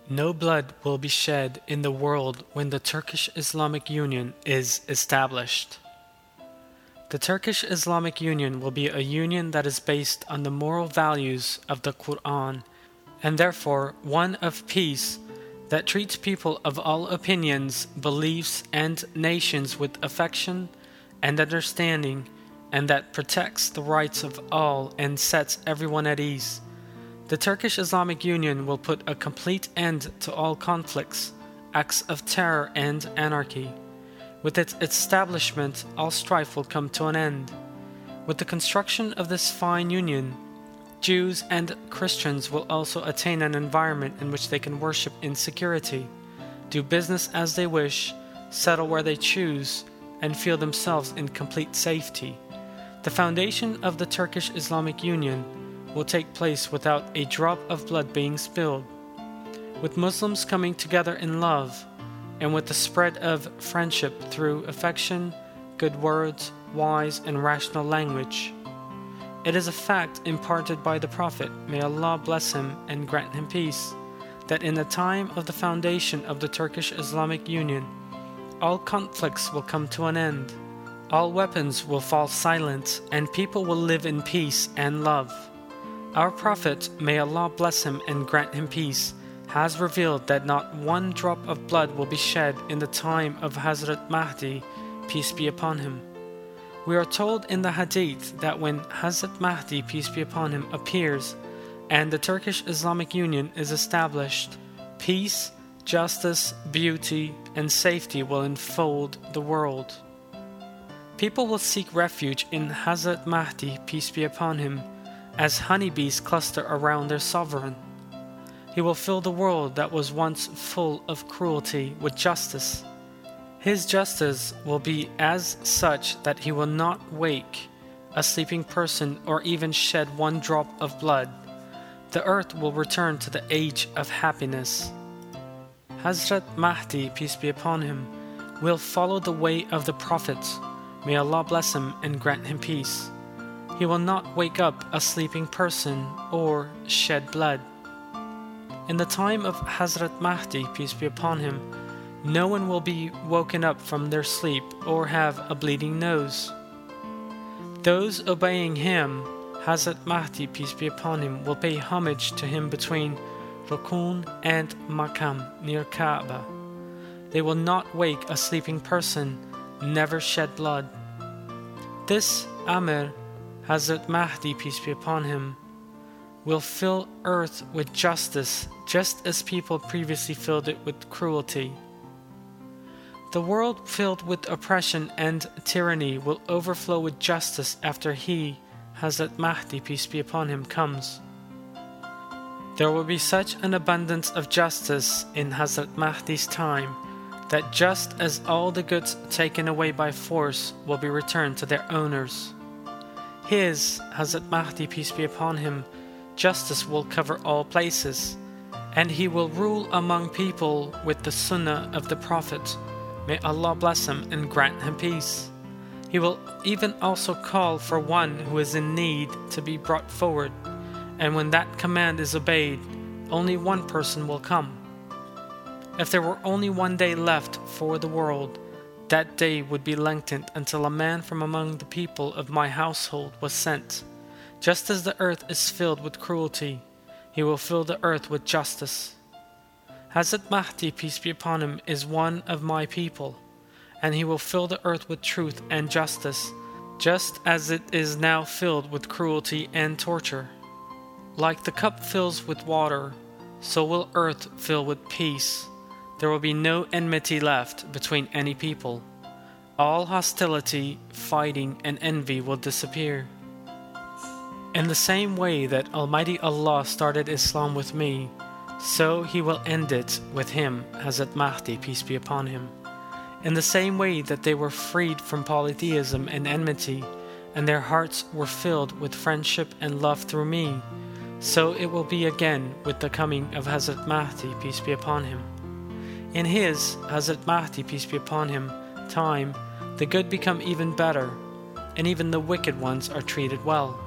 No blood will be shed in the world when the Turkish Islamic Union is established. The Turkish Islamic Union will be a union that is based on the moral values of the Quran, and therefore one of peace that treats people of all opinions, beliefs, and nations with affection and understanding, and that protects the rights of all and sets everyone at ease. The Turkish Islamic Union will put a complete end to all conflicts, acts of terror, and anarchy. With its establishment, all strife will come to an end. With the construction of this fine union, Jews and Christians will also attain an environment in which they can worship in security, do business as they wish, settle where they choose, and feel themselves in complete safety. The foundation of the Turkish Islamic Union will take place without a drop of blood being spilled, with Muslims coming together in love, and with the spread of friendship through affection, good words, wise and rational language. It is a fact imparted by the Prophet, may Allah bless him and grant him peace, that in the time of the foundation of the Turkish Islamic Union, all conflicts will come to an end, all weapons will fall silent, and people will live in peace and love. Our Prophet, may Allah bless him and grant him peace, has revealed that not one drop of blood will be shed in the time of Hazrat Mahdi, peace be upon him. We are told in the Hadith that when Hazrat Mahdi, peace be upon him, appears and the Turkish Islamic Union is established, peace, justice, beauty, and safety will enfold the world. People will seek refuge in Hazrat Mahdi, peace be upon him, as honeybees cluster around their sovereign. He will fill the world that was once full of cruelty with justice. His justice will be as such that he will not wake a sleeping person or even shed one drop of blood. The earth will return to the age of happiness. Hazrat Mahdi, peace be upon him, will follow the way of the prophets. May Allah bless him and grant him peace. He will not wake up a sleeping person or shed blood. In the time of Hazrat Mahdi, peace be upon him, no one will be woken up from their sleep or have a bleeding nose. Those obeying him, Hazrat Mahdi, peace be upon him, will pay homage to him between Rukun and Maqam near Kaaba. They will not wake a sleeping person, never shed blood. This Amir, Hazrat Mahdi, peace be upon him, will fill earth with justice, just as people previously filled it with cruelty. The world filled with oppression and tyranny will overflow with justice after he, Hazrat Mahdi, peace be upon him, comes. There will be such an abundance of justice in Hazrat Mahdi's time that just as all the goods taken away by force will be returned to their owners, his, Hazrat Mahdi, peace be upon him, justice will cover all places, and he will rule among people with the sunnah of the Prophet. May Allah bless him and grant him peace. He will even also call for one who is in need to be brought forward, and when that command is obeyed, only one person will come. If there were only one day left for the world, that day would be lengthened until a man from among the people of my household was sent. Just as the earth is filled with cruelty, he will fill the earth with justice. Hazrat Mahdi, peace be upon him, is one of my people, and he will fill the earth with truth and justice, just as it is now filled with cruelty and torture. Like the cup fills with water, so will earth fill with peace. There will be no enmity left between any people. All hostility, fighting, and envy will disappear. In the same way that Almighty Allah started Islam with me, so He will end it with him, Hazrat Mahdi, peace be upon him. In the same way that they were freed from polytheism and enmity, and their hearts were filled with friendship and love through me, so it will be again with the coming of Hazrat Mahdi, peace be upon him. In his, Hazrat Mahdi, peace be upon him, time, the good become even better, and even the wicked ones are treated well.